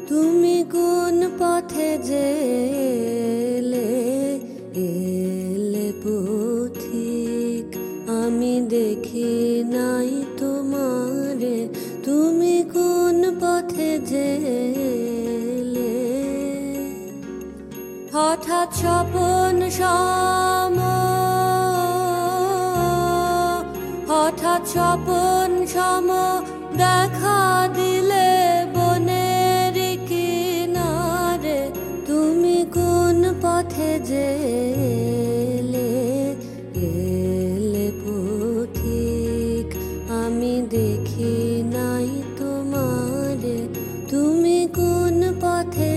তুমি কোন পথে এলে পথিক, আমি দেখি নাই তোমারে। তুমি কোন পথে হঠাৎ স্বপন সম দেখা দিলে বনের কিনারে। তুমি কোন পথে এলে পথিক, আমি দেখি নাই তোমারে। তুমি কোন পথে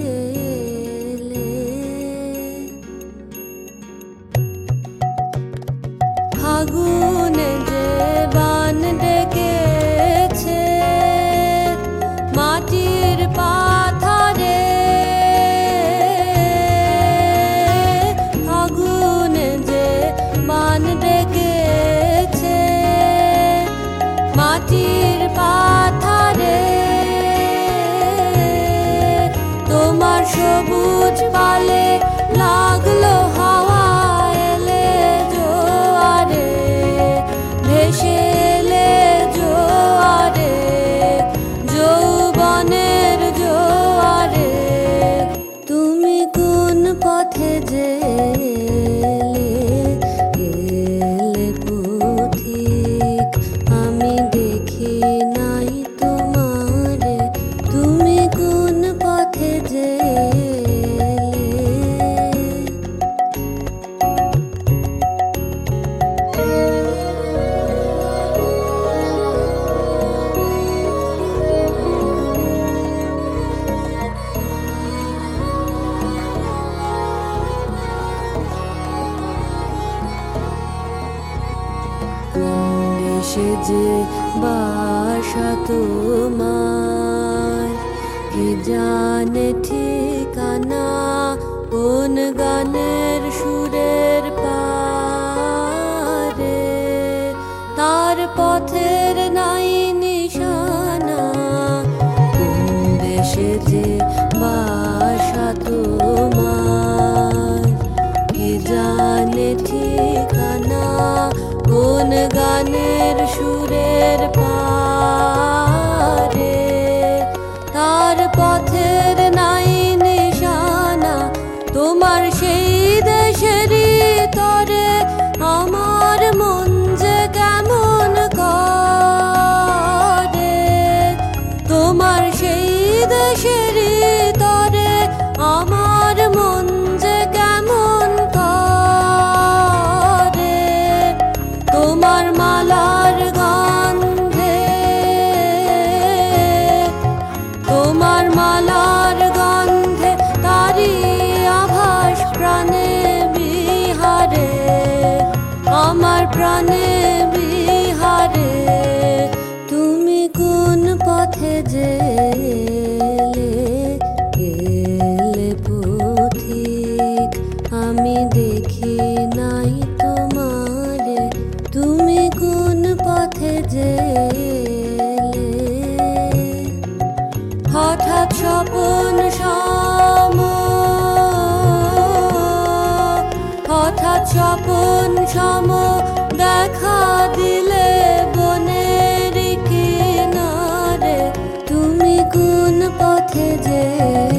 ফাগুনে যে বান ডেকেছে মাটির পাথরে, ফাগুনে যে বান ডেকেছে মাটির পাথরে। তোমার সবুজ পালে লাগলো হাওয়া, এলে জোয়ারে, ভেসে এলে জোয়ারে, যৌবনের জোয়ারে। তুমি কোন পথে এলে পথিক, আমি দেখি নাই তোমারে। তুমি কোন পথে দেশে যে বাসা তোমার, কি জানে ঠিকানা, কোন গানের সুরের পারে। তার পথের নাই নিশানা, কোন দেশে যে বাসা তোমার, কি জানে ঠিকানা, কোন গানের সুরের পারে। তার পথের নাই নিশানা, তোমার সেই দেশেরই তরে আমার মন যে কেমন করে। তোমার সেই দেশেরই তরে আমার মন যে কেমন করে। তোমার মালার গন্ধে, তোমার মালার গন্ধে তারি আভাস প্রাণে বিহারে, আমার প্রাণে বিহারে। তুমি কোন পথে এলে পথিক, আমি দেখি নাই তোমারে। তুমি কোন পথে হঠাৎ স্বপন সম দেখা দিলে বনের কিনারে। তুমি কোন পথে